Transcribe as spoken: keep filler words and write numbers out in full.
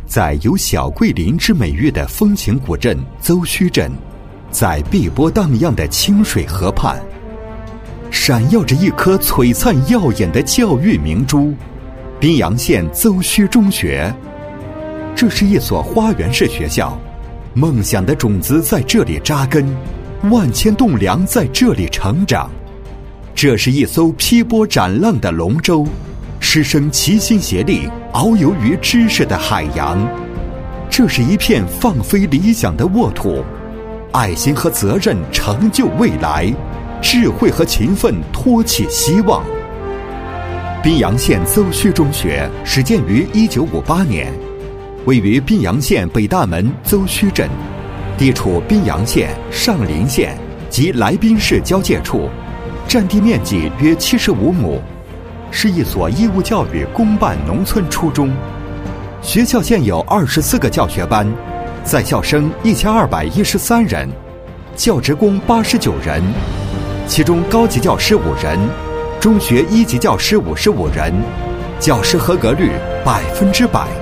在有小桂林之美誉的风情古镇邹墟镇，在碧波荡漾的清水河畔，闪耀着一颗璀璨耀眼的教育明珠——宾阳县邹墟中学。这是一所花园式学校，梦想的种子在这里扎根，万千栋梁在这里成长。这是一艘劈波斩浪的龙舟，师生齐心协力遨游于知识的海洋。这是一片放飞理想的沃土，爱心和责任成就未来，智慧和勤奋托起希望。宾阳县邹墟中学始建于一九五八年，位于宾阳县北大门邹墟镇，地处宾阳县、上林县及来宾市交界处，占地面积约七十五亩，是一所义务教育公办农村初中。学校现有二十四个教学班，在校生一千二百一十三人，教职工八十九人，其中高级教师五人，中学一级教师五十五人，教师合格率百分之百。